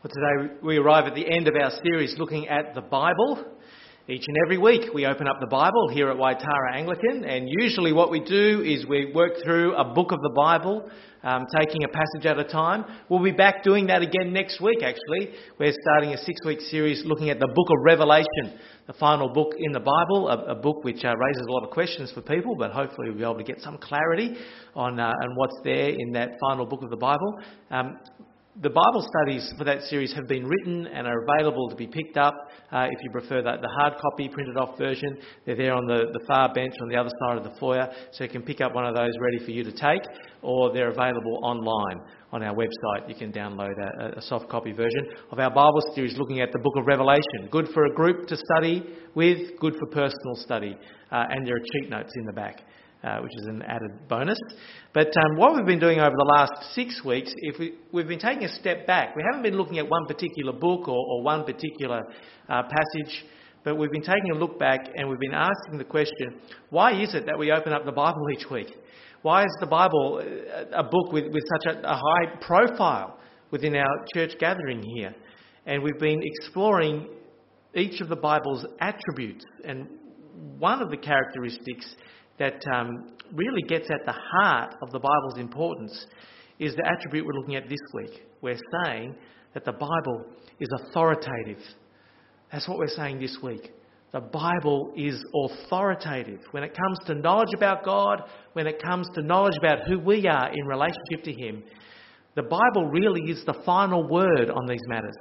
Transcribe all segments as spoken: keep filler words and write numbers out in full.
Well, today we arrive at the end of our series looking at the Bible. Each and every week we open up the Bible here at Waitara Anglican, and usually what we do is we work through a book of the Bible, um, taking a passage at a time. We'll be back doing that again next week, actually. We're starting a six-week series looking at the book of Revelation, the final book in the Bible, a, a book which uh, raises a lot of questions for people, but hopefully we'll be able to get some clarity on, uh, on what's there in that final book of the Bible. Um, The Bible studies for that series have been written and are available to be picked up uh, if you prefer that the hard copy printed off version. They're there on the, the far bench on the other side of the foyer, so you can pick up one of those ready for you to take, or they're available online on our website. You can download a, a soft copy version of our Bible series looking at the book of Revelation. Good for a group to study with, good for personal study, uh, and there are cheat notes in the back. Uh, which is an added bonus. But um, what we've been doing over the last six weeks, if we, we've been taking a step back. We haven't been looking at one particular book or, or one particular uh, passage, but we've been taking a look back and we've been asking the question, why is it that we open up the Bible each week? Why is the Bible a book with, with such a, a high profile within our church gathering here? And we've been exploring each of the Bible's attributes, and one of the characteristics that um, really gets at the heart of the Bible's importance is the attribute we're looking at this week. We're saying that the Bible is authoritative. That's what we're saying this week. The Bible is authoritative. When it comes to knowledge about God, when it comes to knowledge about who we are in relationship to Him, the Bible really is the final word on these matters.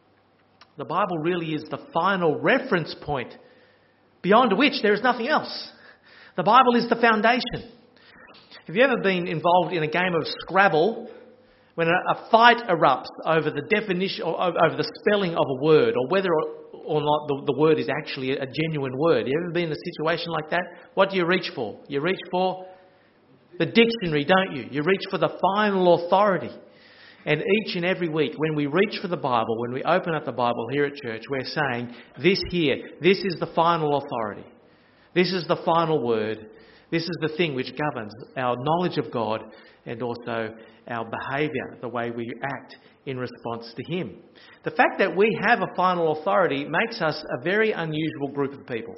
The Bible really is the final reference point, beyond which there is nothing else. The Bible is the foundation. Have you ever been involved in a game of Scrabble when a, a fight erupts over the definition or over the spelling of a word, or whether or, or not the, the word is actually a genuine word? You ever been in a situation like that? What do you reach for? You reach for the dictionary, don't you? You reach for the final authority. And each and every week, when we reach for the Bible, when we open up the Bible here at church, we're saying, this here, this is the final authority. This is the final word. This is the thing which governs our knowledge of God and also our behaviour, the way we act in response to Him. The fact that we have a final authority makes us a very unusual group of people.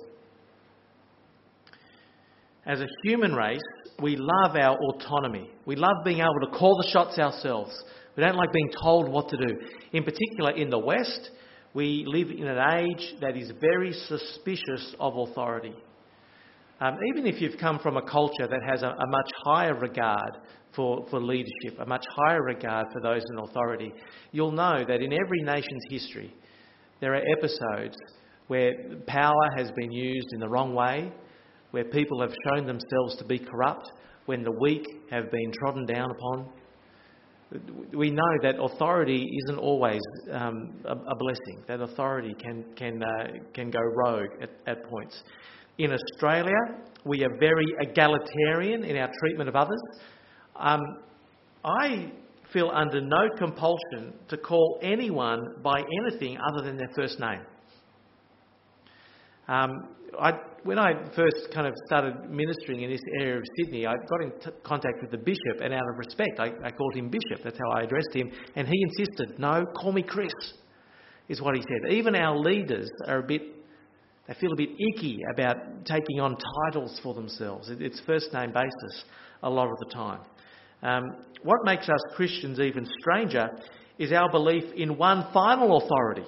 As a human race, we love our autonomy. We love being able to call the shots ourselves. We don't like being told what to do. In particular, in the West, we live in an age that is very suspicious of authority. Um, even if you've come from a culture that has a, a much higher regard for, for leadership, a much higher regard for those in authority, you'll know that in every nation's history, there are episodes where power has been used in the wrong way, where people have shown themselves to be corrupt, when the weak have been trodden down upon. We know that authority isn't always um, a, a blessing, that authority can, can, uh, can go rogue at, at points. In Australia, we are very egalitarian in our treatment of others. Um, I feel under no compulsion to call anyone by anything other than their first name. Um, I, when I first kind of started ministering in this area of Sydney, I got in t- contact with the bishop, and out of respect, I, I called him Bishop. That's how I addressed him. And he insisted, no, call me Chris, is what he said. Even our leaders are a bit... They feel a bit icky about taking on titles for themselves. It's first name basis a lot of the time. Um, what makes us Christians even stranger is our belief in one final authority.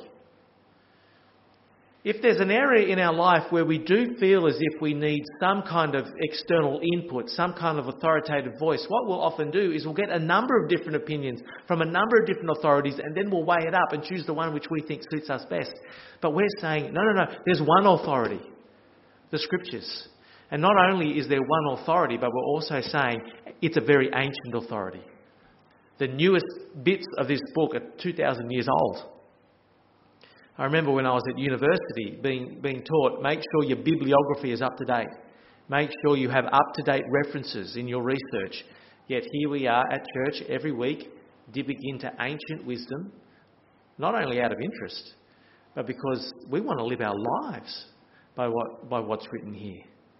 If there's an area in our life where we do feel as if we need some kind of external input, some kind of authoritative voice, what we'll often do is we'll get a number of different opinions from a number of different authorities, and then we'll weigh it up and choose the one which we think suits us best. But we're saying, no, no, no, there's one authority, the Scriptures. And not only is there one authority, but we're also saying it's a very ancient authority. The newest bits of this book are two thousand years old. I remember when I was at university being, being taught, make sure your bibliography is up to date. Make sure you have up-to-date references in your research. Yet here we are at church every week, dipping into ancient wisdom, not only out of interest, but because we want to live our lives by what, by what's written here.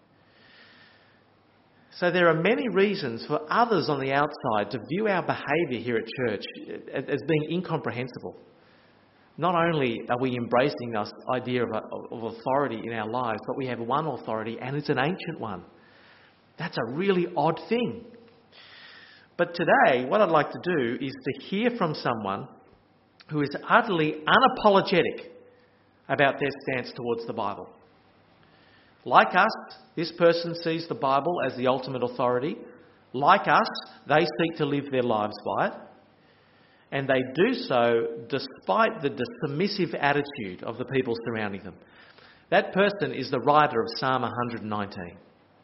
So there are many reasons for others on the outside to view our behaviour here at church as being incomprehensible. not only are we embracing this idea of, a, of authority in our lives, but we have one authority and it's an ancient one. That's a really odd thing. But today, what I'd like to do is to hear from someone who is utterly unapologetic about their stance towards the Bible. Like us, this person sees the Bible as the ultimate authority. Like us, they seek to live their lives by it. And they do so despite the submissive attitude of the people surrounding them. That person is the writer of Psalm one hundred nineteen.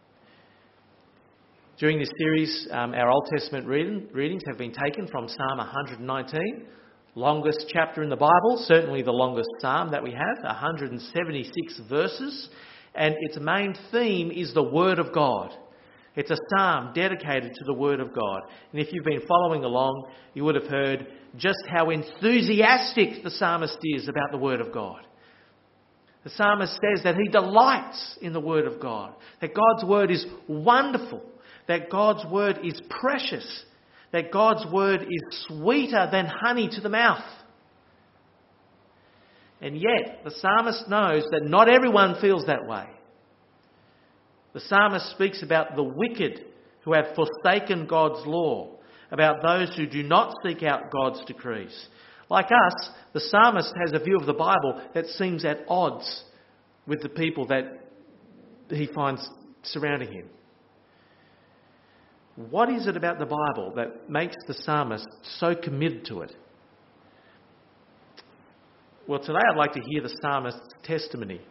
During this series, um, our Old Testament reading, readings have been taken from Psalm one hundred nineteen, longest chapter in the Bible, certainly the longest psalm that we have, one hundred seventy-six verses, and its main theme is the Word of God. It's a psalm dedicated to the Word of God. And if you've been following along, you would have heard just how enthusiastic the psalmist is about the Word of God. The psalmist says that he delights in the Word of God, that God's Word is wonderful, that God's Word is precious, that God's Word is sweeter than honey to the mouth. And yet, the psalmist knows that not everyone feels that way. The psalmist speaks about the wicked who have forsaken God's law, about those who do not seek out God's decrees. Like us, the psalmist has a view of the Bible that seems at odds with the people that he finds surrounding him. What is it about the Bible that makes the psalmist so committed to it? Well, today I'd like to hear the psalmist's testimony.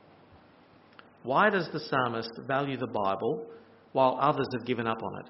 Why does the psalmist value the Bible while others have given up on it?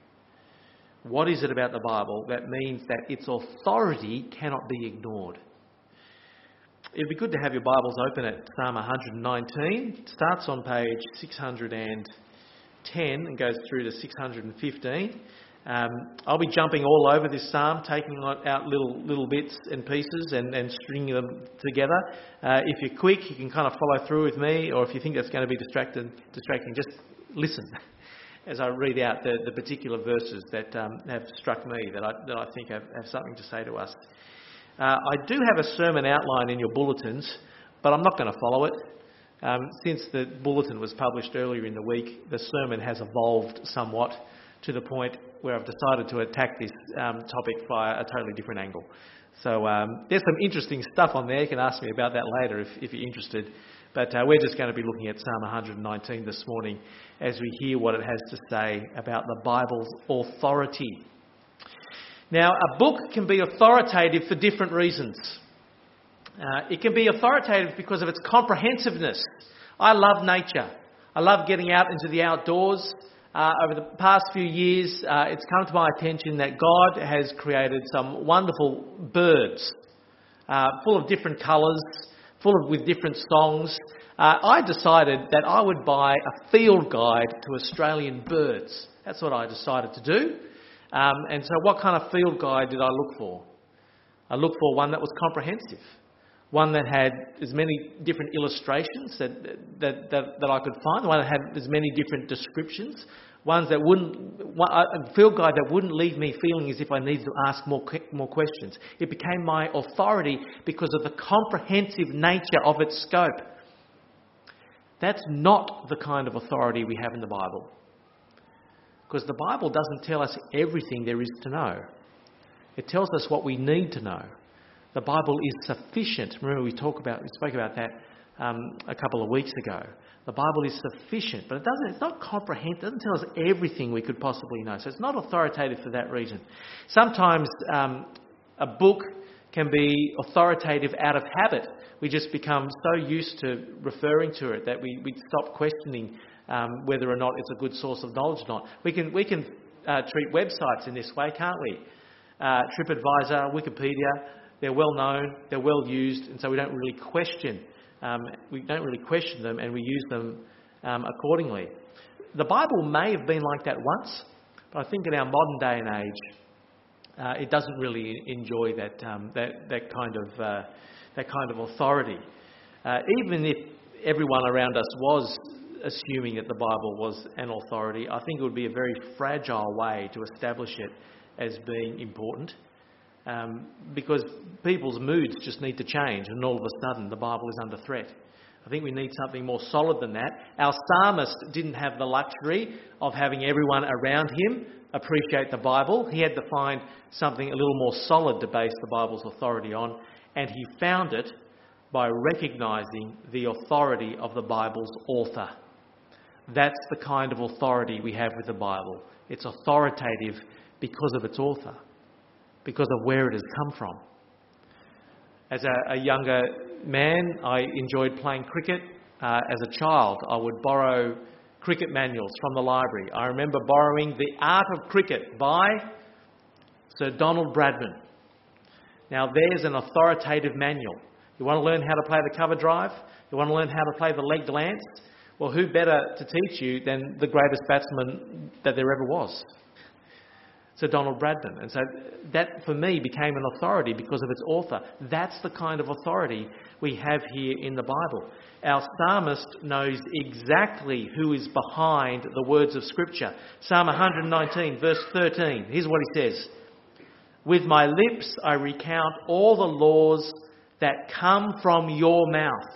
What is it about the Bible that means that its authority cannot be ignored? It'd be good to have your Bibles open at Psalm one hundred nineteen. It starts on page six hundred ten and goes through to six hundred fifteen. Um, I'll be jumping all over this psalm, taking out little little bits and pieces and, and stringing them together. Uh, if you're quick, you can kind of follow through with me, or if you think that's going to be distracted, distracting, just listen as I read out the, the particular verses that um, have struck me, that I, that I think have, have something to say to us. Uh, I do have a sermon outline in your bulletins, but I'm not going to follow it. Um, since the bulletin was published earlier in the week, the sermon has evolved somewhat to the point where I've decided to attack this um, topic via a totally different angle. So um, there's some interesting stuff on there. You can ask me about that later if, if you're interested. But uh, we're just going to be looking at Psalm one hundred nineteen this morning as we hear what it has to say about the Bible's authority. Now, a book can be authoritative for different reasons. Uh, it can be authoritative because of its comprehensiveness. I love nature. I love getting out into the outdoors. Uh, over the past few years, uh, it's come to my attention that God has created some wonderful birds, uh, full of different colours, full of with different songs. Uh, I decided that I would buy a field guide to Australian birds. That's what I decided to do. Um, and so what kind of field guide did I look for? I looked for one that was comprehensive. One that had as many different illustrations that, that, that, that I could find, one that had as many different descriptions, ones that wouldn't, a field guide that wouldn't leave me feeling as if I needed to ask more, more questions. It became my authority because of the comprehensive nature of its scope. That's not the kind of authority we have in the Bible. Because the Bible doesn't tell us everything there is to know. It tells us what we need to know. The Bible is sufficient. Remember, we talk about, we spoke about that um, a couple of weeks ago. The Bible is sufficient, but it doesn't. It's not comprehensive. It doesn't tell us everything we could possibly know. So it's not authoritative for that reason. Sometimes um, a book can be authoritative out of habit. We just become so used to referring to it that we, we stop questioning um, whether or not it's a good source of knowledge or not. We can we can uh, treat websites in this way, can't we? Uh, TripAdvisor, Wikipedia. They're well known, they're well used, and so we don't really question. Um, we don't really question them, and we use them um, accordingly. The Bible may have been like that once, but I think in our modern day and age, uh, it doesn't really enjoy that um, that that kind of uh, that kind of authority. Uh, even if everyone around us was assuming that the Bible was an authority, I think it would be a very fragile way to establish it as being important. Um, because people's moods just need to change, and all of a sudden the Bible is under threat. I think we need something more solid than that. Our psalmist didn't have the luxury of having everyone around him appreciate the Bible. He had to find something a little more solid to base the Bible's authority on, and he found it by recognising the authority of the Bible's author. That's the kind of authority we have with the Bible. It's authoritative because of its author, because of where it has come from. As a, a younger man, I enjoyed playing cricket. Uh, as a child, I would borrow cricket manuals from the library. I remember borrowing The Art of Cricket by Sir Donald Bradman. Now, there's an authoritative manual. You want to learn how to play the cover drive? You want to learn how to play the leg lance? Well, who better to teach you than the greatest batsman that there ever was? Sir Donald Bradman. And so that, for me, became an authority because of its author. That's the kind of authority we have here in the Bible. Our psalmist knows exactly who is behind the words of Scripture. Psalm one nineteen, verse thirteen. Here's what he says. With my lips I recount all the laws that come from your mouth.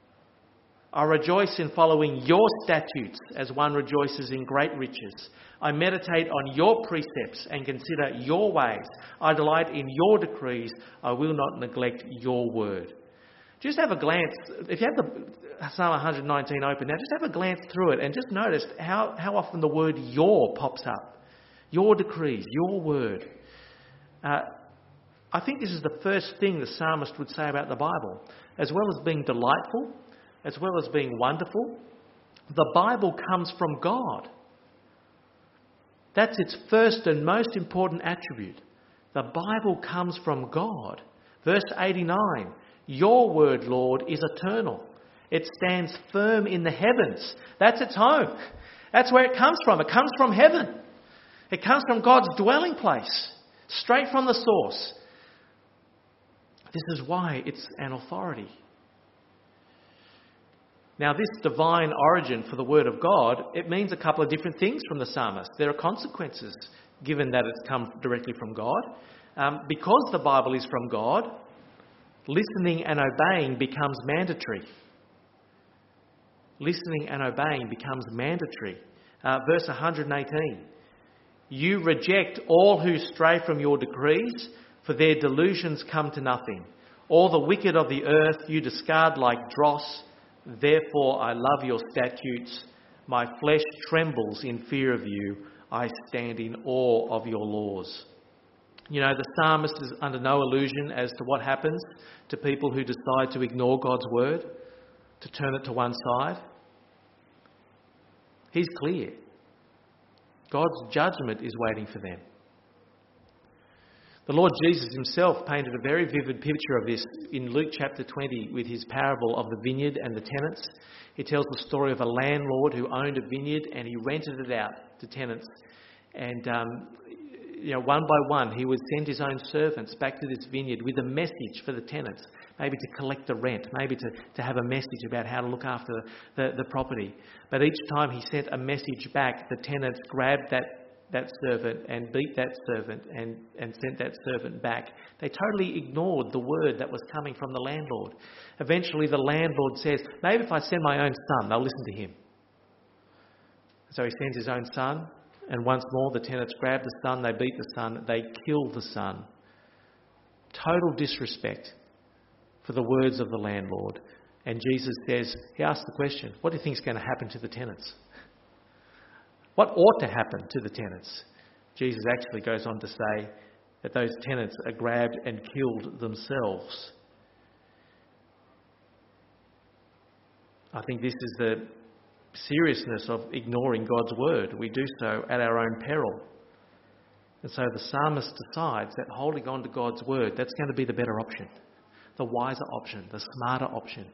I rejoice in following your statutes as one rejoices in great riches. I meditate on your precepts and consider your ways. I delight in your decrees. I will not neglect your word. Just have a glance. If you have the Psalm one nineteen open now, just have a glance through it and just notice how, how often the word your pops up. Your decrees, your word. Uh, I think this is the first thing the psalmist would say about the Bible. As well as being delightful, as well as being wonderful, the Bible comes from God. That's its first and most important attribute. The Bible comes from God. Verse eighty-nine, your word, Lord, is eternal. It stands firm in the heavens. That's its home. That's where it comes from. It comes from heaven. It comes from God's dwelling place, straight from the source. This is why it's an authority. Now, this divine origin for the Word of God, it means a couple of different things from the psalmist. There are consequences given that it's come directly from God. Um, because the Bible is from God, listening and obeying becomes mandatory. Listening and obeying becomes mandatory. Uh, verse one eighteen. You reject all who stray from your decrees, for their delusions come to nothing. All the wicked of the earth you discard like dross. Therefore I love your statutes. My flesh trembles in fear of you. I stand in awe of your laws. You know, the psalmist is under no illusion as to what happens to people who decide to ignore God's word, to turn it to one side. He's clear. God's judgment is waiting for them. The Lord Jesus himself painted a very vivid picture of this in Luke chapter twenty with his parable of the vineyard and the tenants. He tells the story of a landlord who owned a vineyard and he rented it out to tenants. And um, you know, one by one, he would send his own servants back to this vineyard with a message for the tenants, maybe to collect the rent, maybe to, to have a message about how to look after the, the property. But each time he sent a message back, the tenants grabbed that that servant and beat that servant and, and sent that servant back. They totally ignored the word that was coming from the landlord. Eventually the landlord says, maybe if I send my own son, they'll listen to him. So he sends his own son, and once more the tenants grab the son, they beat the son, they kill the son. Total disrespect for the words of the landlord. And Jesus says, he asks the question, what do you think is going to happen to the tenants? What ought to happen to the tenants? Jesus actually goes on to say that those tenants are grabbed and killed themselves. I think this is the seriousness of ignoring God's word. We do so at our own peril. And so the psalmist decides that holding on to God's word, that's going to be the better option, the wiser option, the smarter option.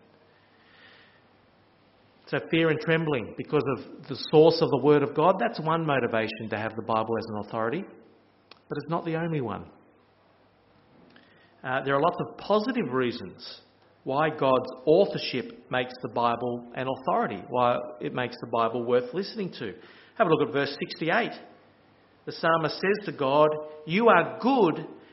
So fear and trembling because of the source of the Word of God, that's one motivation to have the Bible as an authority, but it's not the only one. Uh, there are lots of positive reasons why God's authorship makes the Bible an authority, why it makes the Bible worth listening to. Have a look at verse sixty-eight. The psalmist says to God, you are good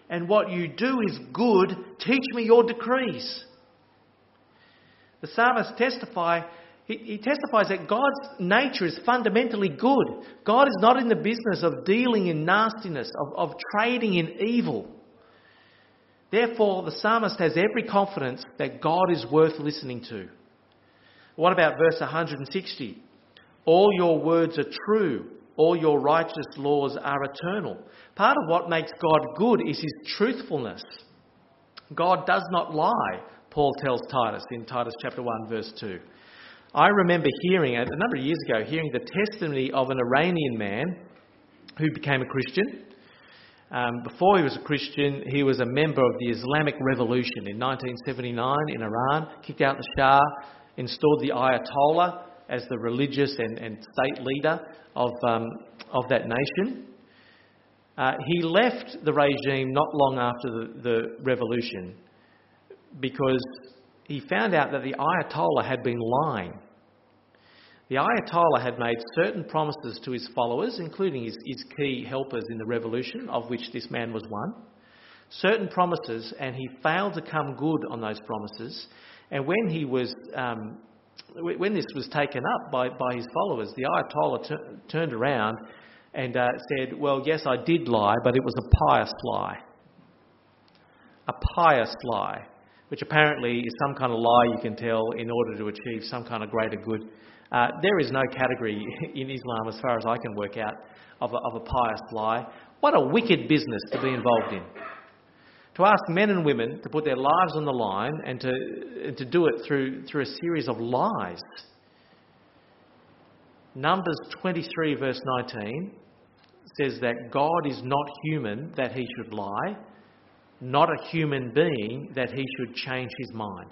and what you do is good. Teach me your decrees. The psalmist testify, he, he testifies that God's nature is fundamentally good. God is not in the business of dealing in nastiness, of, of trading in evil. Therefore, the psalmist has every confidence that God is worth listening to. What about verse one hundred sixty? All your words are true. All your righteous laws are eternal. Part of what makes God good is his truthfulness. God does not lie, Paul tells Titus in Titus chapter one, verse two. I remember hearing, a number of years ago, hearing the testimony of an Iranian man who became a Christian. Um, before he was a Christian, he was a member of the Islamic Revolution in nineteen seventy-nine in Iran, kicked out the Shah, installed the Ayatollah as the religious and, and state leader of, um, of that nation. Uh, he left the regime not long after the, the revolution because he found out that the Ayatollah had been lying. The Ayatollah had made certain promises to his followers, including his, his key helpers in the revolution, of which this man was one. Certain promises, and he failed to come good on those promises. And when he was, um, when this was taken up by, by his followers, the Ayatollah t- turned around and uh, said, well, yes, I did lie, but it was a pious lie. A pious lie, which apparently is some kind of lie you can tell in order to achieve some kind of greater good. Uh, there is no category in Islam, as far as I can work out, of a, of a pious lie. What a wicked business to be involved in. To ask men and women to put their lives on the line and to, and to do it through, through a series of lies. Numbers twenty-three verse nineteen says that God is not human that he should lie, not a human being that he should change his mind.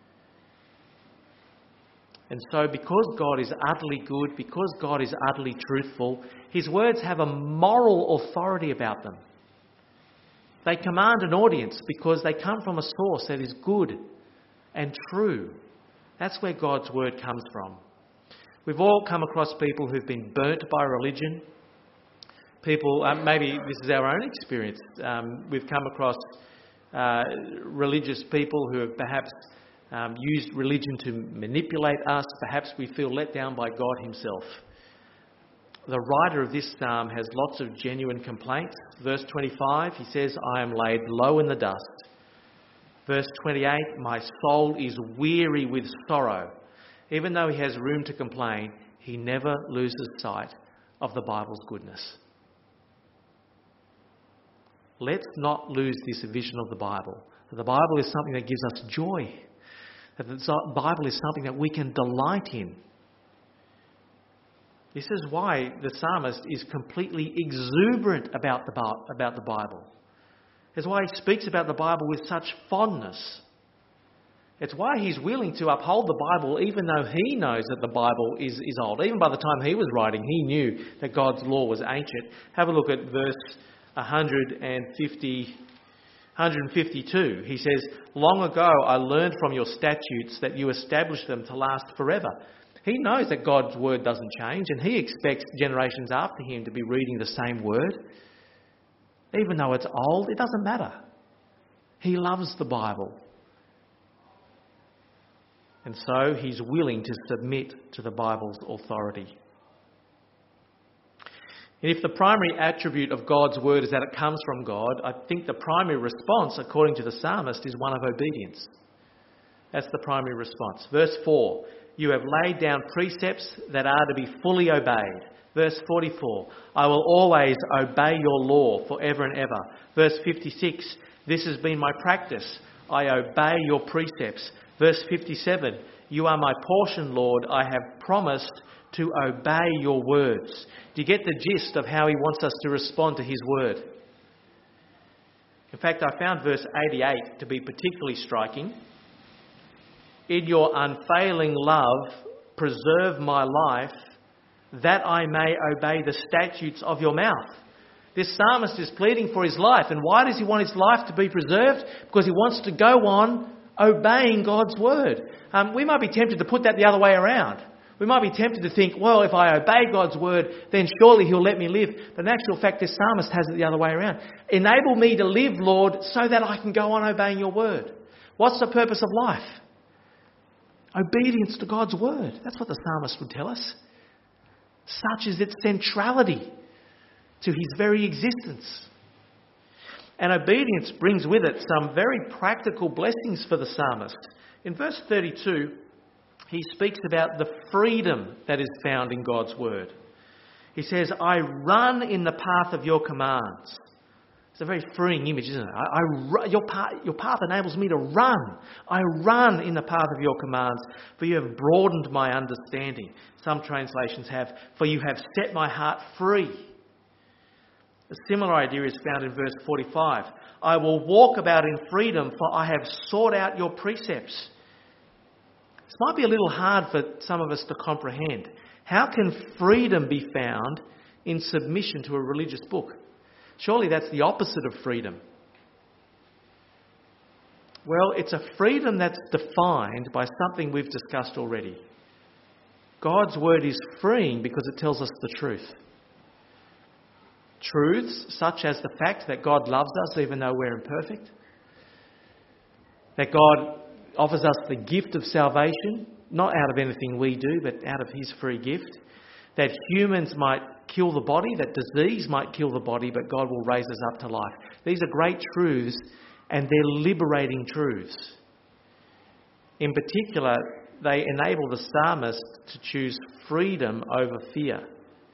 And so because God is utterly good, because God is utterly truthful, his words have a moral authority about them. They command an audience because they come from a source that is good and true. That's where God's word comes from. We've all come across people who've been burnt by religion. People, um, maybe this is our own experience. Um, we've come across uh, religious people who have perhaps um, used religion to manipulate us. Perhaps we feel let down by God himself. The writer of this psalm has lots of genuine complaints. Verse twenty-five, he says, I am laid low in the dust. Verse twenty-eight, my soul is weary with sorrow. Even though he has room to complain, he never loses sight of the Bible's goodness. Let's not lose this vision of the Bible. That the Bible is something that gives us joy. That the Bible is something that we can delight in. This is why the psalmist is completely exuberant about the, about the Bible. It's why he speaks about the Bible with such fondness. It's why he's willing to uphold the Bible even though he knows that the Bible is, is old. Even by the time he was writing, he knew that God's law was ancient. Have a look at verse one fifty, one fifty-two. He says, long ago I learned from your statutes that you established them to last forever. He knows that God's word doesn't change, and he expects generations after him to be reading the same word. Even though it's old, it doesn't matter. He loves the Bible. And so he's willing to submit to the Bible's authority. And if the primary attribute of God's word is that it comes from God, I think the primary response, according to the psalmist, is one of obedience. That's the primary response. Verse four, you have laid down precepts that are to be fully obeyed. Verse forty-four, I will always obey your law forever and ever. Verse fifty-six, this has been my practice. I obey your precepts. Verse fifty-seven, you are my portion, Lord. I have promised to obey your words. Do you get the gist of how he wants us to respond to his word? In fact, I found verse eighty-eight to be particularly striking. In your unfailing love, preserve my life, that I may obey the statutes of your mouth. This psalmist is pleading for his life. And why does he want his life to be preserved? Because he wants to go on obeying God's word. Um, we might be tempted to put that the other way around. We might be tempted to think, well, if I obey God's word, then surely he'll let me live. But in actual fact, this psalmist has it the other way around. Enable me to live, Lord, so that I can go on obeying your word. What's the purpose of life? Obedience to God's word. That's what the psalmist would tell us. Such is its centrality to his very existence. And obedience brings with it some very practical blessings for the psalmist. In verse thirty-two, he speaks about the freedom that is found in God's word. He says, I run in the path of your commands. It's a very freeing image, isn't it? I, I, your, path, your path enables me to run. I run in the path of your commands, for you have broadened my understanding. Some translations have, for you have set my heart free. A similar idea is found in verse forty-five. I will walk about in freedom, for I have sought out your precepts. This might be a little hard for some of us to comprehend. How can freedom be found in submission to a religious book? Surely that's the opposite of freedom. Well, it's a freedom that's defined by something we've discussed already. God's word is freeing because it tells us the truth. Truths such as the fact that God loves us even though we're imperfect. That God offers us the gift of salvation, not out of anything we do, but out of his free gift. That humans might kill the body, that disease might kill the body, but God will raise us up to life. These are great truths, and they're liberating truths. In particular, they enable the psalmist to choose freedom over fear.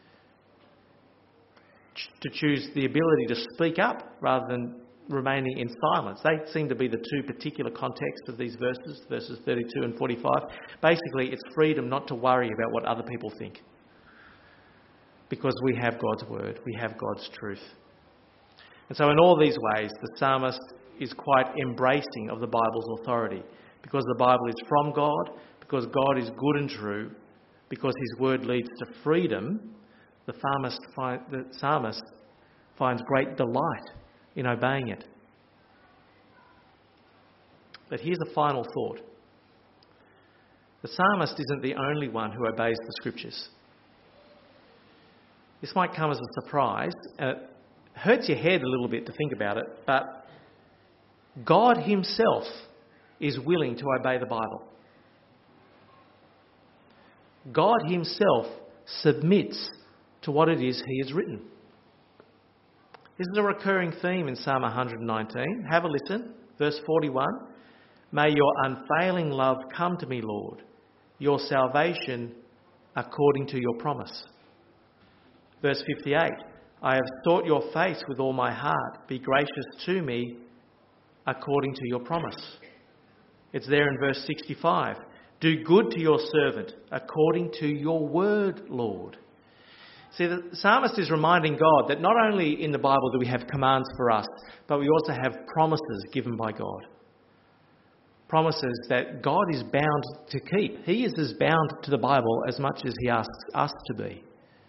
To choose the ability to speak up rather than remaining in silence. They seem to be the two particular contexts of these verses, verses thirty-two and forty-five. Basically, it's freedom not to worry about what other people think. Because we have God's word, we have God's truth. And so in all these ways, the psalmist is quite embracing of the Bible's authority. Because the Bible is from God, because God is good and true, because his word leads to freedom, the psalmist, find, the psalmist finds great delight in obeying it. But here's a final thought. The psalmist isn't the only one who obeys the scriptures. This might come as a surprise, and it hurts your head a little bit to think about it, but God himself is willing to obey the Bible. God himself submits to what it is he has written. This is a recurring theme in Psalm one nineteen. Have a listen. Verse forty-one. May your unfailing love come to me, Lord, your salvation according to your promise. Verse fifty-eight. I have sought your face with all my heart. Be gracious to me according to your promise. It's there in verse sixty-five. Do good to your servant according to your word, Lord. See, the psalmist is reminding God that not only in the Bible do we have commands for us, but we also have promises given by God. Promises that God is bound to keep. He is as bound to the Bible as much as he asks us to be.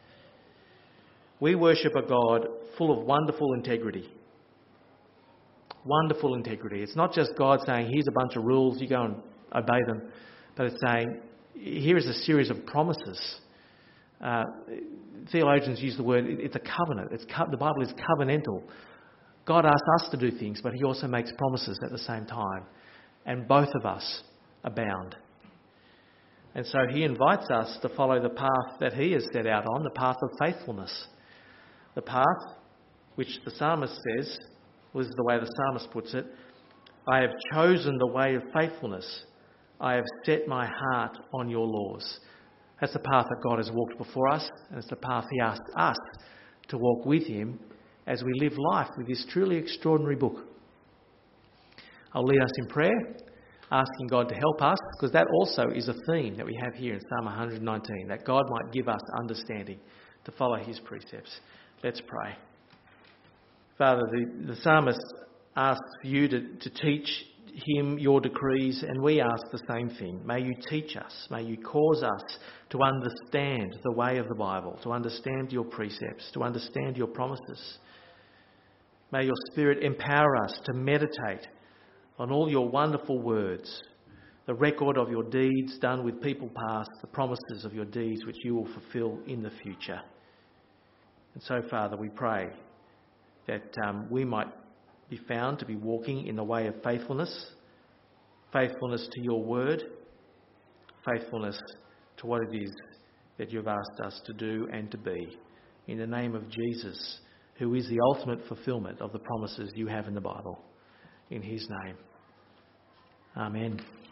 We worship a God full of wonderful integrity. Wonderful integrity. It's not just God saying, here's a bunch of rules, you go and obey them. But it's saying, here is a series of promises. Uh, theologians use the word, it's a covenant. It's co- the Bible is covenantal. God asks us to do things, but he also makes promises at the same time. And both of us are bound. And so he invites us to follow the path that he has set out on, the path of faithfulness. The path which the psalmist says, well, this is the way the psalmist puts it, I have chosen the way of faithfulness. I have set my heart on your laws. That's the path that God has walked before us, and it's the path he asks us to walk with him as we live life with this truly extraordinary book. I'll lead us in prayer, asking God to help us, because that also is a theme that we have here in Psalm one nineteen, that God might give us understanding to follow his precepts. Let's pray. Father, the, the psalmist asks you to, to teach him your decrees, and we ask the same thing. May you teach us, may you cause us to understand the way of the Bible, to understand your precepts, to understand your promises. May your Spirit empower us to meditate on all your wonderful words, the record of your deeds done with people past, the promises of your deeds which you will fulfil in the future. And so, Father, we pray that um, we might be found to be walking in the way of faithfulness, faithfulness to your word, faithfulness to what it is that you've asked us to do and to be. In the name of Jesus, who is the ultimate fulfilment of the promises you have in the Bible. In his name. Amen.